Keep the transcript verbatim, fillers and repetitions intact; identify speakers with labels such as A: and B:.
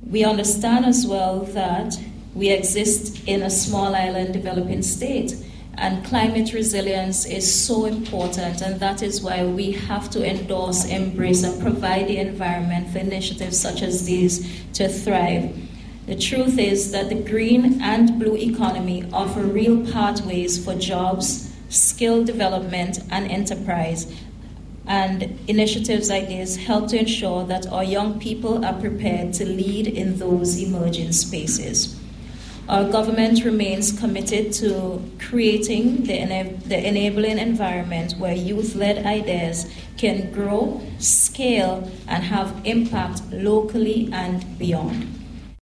A: We understand as well that we exist in a small island developing state, and climate resilience is so important, and that is why we have to endorse, embrace, and provide the environment for initiatives such as these to thrive. The truth is that the green and blue economy offer real pathways for jobs, skill development, and enterprise. And initiatives like this help to ensure that our young people are prepared to lead in those emerging spaces. Our government remains committed to creating the, ena- the enabling environment where youth-led ideas can grow, scale, and have impact locally and beyond.